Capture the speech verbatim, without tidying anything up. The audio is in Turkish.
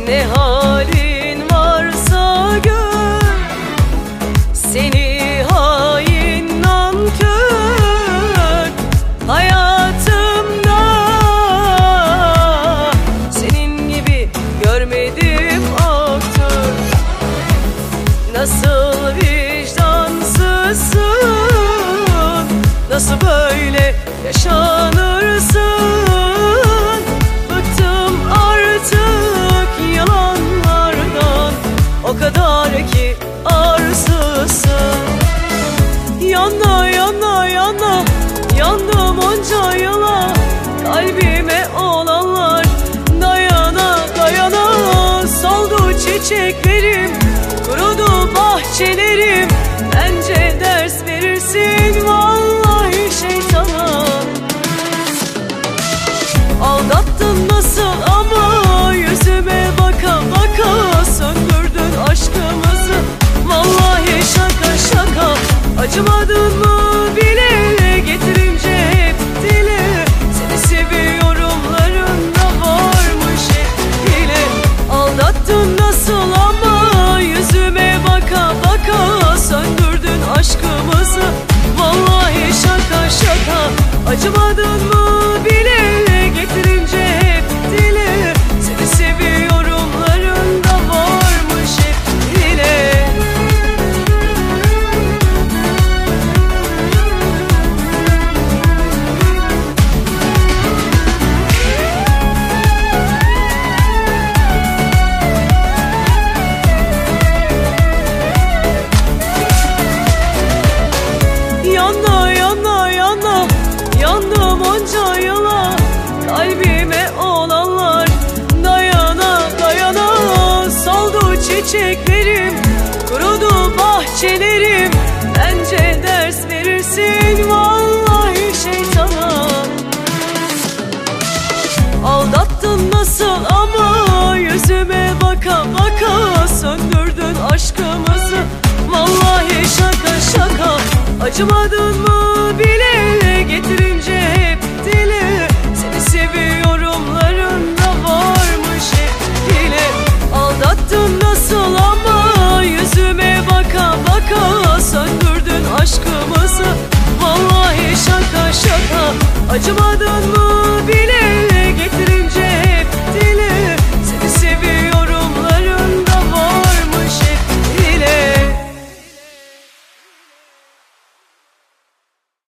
Ne halin varsa gör, seni hain nankör. Hayatımda senin gibi görmedim aktör. Nasıl vicdansızsın, nasıl böyle yaşanırsın? Bıktım artık yalanlardan, o kadar ki arsızsın. Yana yana yana yandım onca yıla, kalbime olanlar dayana dayana. Soldu çiçeklerim, kurudu bahçelerim. Bence ders verirsin vallahi şeytana. Aldattın nasıl ama yüzüme baka baka, söndürdün aşkımızı vallahi şaka şaka. Acımadın mı bile getirince hep dile, seni seviyorumlarında varmış hep bile. Aldattın nasıl ama yüzüme baka baka, söndürdün aşkımızı vallahi şaka şaka. Acımadın mı bile getirince hep dile, seni seviyorumlarında varmış hep dile. Yana yana yana yandım onca yıla, kalbime olanlar dayana dayana. Soldu çiçeklerim, kurudu bahçelerim. Bence ders verirsin vallahi şeytana. Aldattın nasıl ama yüzüme baka baka, söndürdün aşkımızı vallahi şaka şaka. Acımadın mı bile getirince